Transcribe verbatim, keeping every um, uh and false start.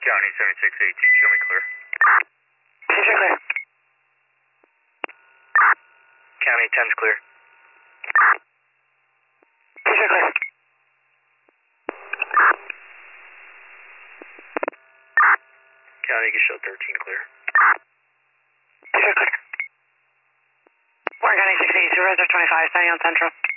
County seventy-six eighteen, show me clear. Six are clear. County ten's clear. Six are clear. County, you can show thirteen clear. Six are clear. Warren County six eighty-two, Reserve twenty-five, standing on Central.